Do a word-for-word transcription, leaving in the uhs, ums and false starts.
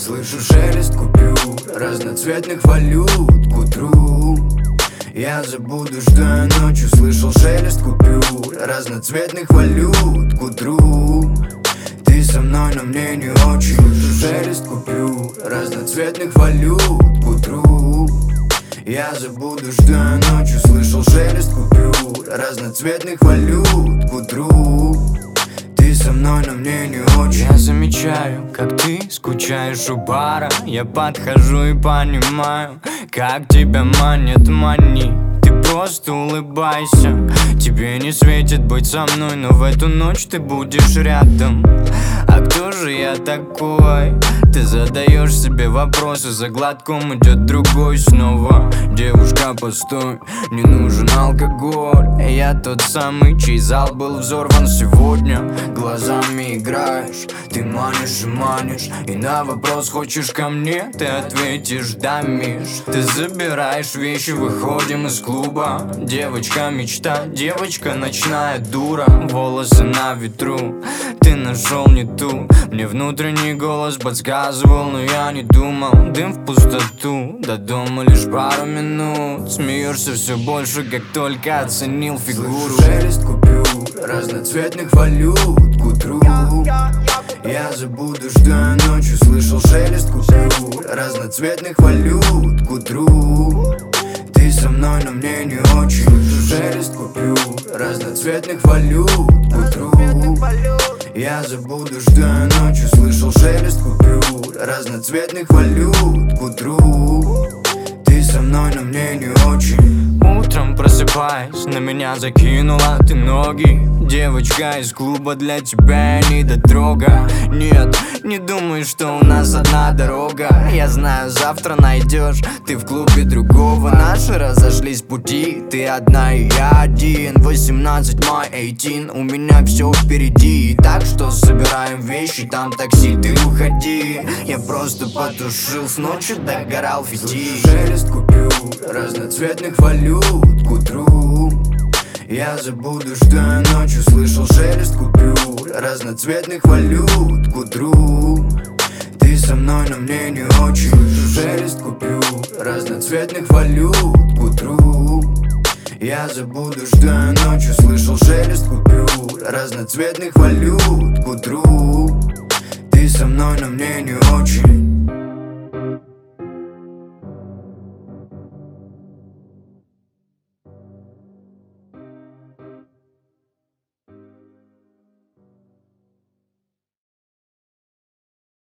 Слышу шелест купюр, разноцветных валют к утру. Я забуду, что я ночью слышал шелест купюр, разноцветных валют к утру. Ты со мной, но мне не очень. Слышу шелест купюр, разноцветных валют к утру. Я забуду, что я ночью слышал шелест купюр, разноцветных валют к утру. Ты со мной, но мне не очень. Я замечаю, как ты скучаешь у бара. Я подхожу и понимаю, как тебя манит мани. Ты просто улыбайся, тебе не светит быть со мной, но в эту ночь ты будешь рядом. А кто же я такой? Ты задаешь себе вопросы, за глотком идет другой снова. Девушка, постой, не нужен алкоголь. Я тот самый, чей зал был взорван сегодня. Глазами играешь, ты манишь и манишь. И на вопрос, хочешь ко мне, ты ответишь да, Миш. Ты забираешь вещи, выходим из клуба. Девочка мечта, девочка ночная дура. Волосы на ветру, ты нашел не ту. Мне внутренний голос подсказывал, но я не думал. Дым в пустоту, до дома лишь пару минут. Смеешься все больше, как только оценил фигуру. Слышу шелест купюр, разноцветных валют к утру. Я забуду, что я ночью слышал шелест купюр, разноцветных валют к утру. Ты со мной, но мне не очень. Слышу шелест купюр, разноцветных валют к утру. Я забуду, что я ночью слышал шелест купюр, разноцветных валют к утру. Ты со мной, но мне не очень. Утром просыпаясь, на меня закинула ты ноги. Девочка из клуба, для тебя я не дотрога. Нет, не думай, что у нас одна дорога. Я знаю, завтра найдешь ты в клубе другого. Наши разошлись пути, ты одна и я один. Восемнадцать май, восемнадцать, у меня все впереди. Так что собираем вещи, там такси, ты уходи. Я просто потушил, с ночи догорал фитиль. Шелест купюр, разноцветных валют к утру. Я забуду, что я ночью слышал шелест купюр, разноцветных валют к утру. Ты со мной, но мне не очень. Слышу шелест купюр, разноцветных валют к утру. Я забуду, что я ночью слышал шелест купюр, разноцветных валют к утру. Ты со мной, но мне не очень.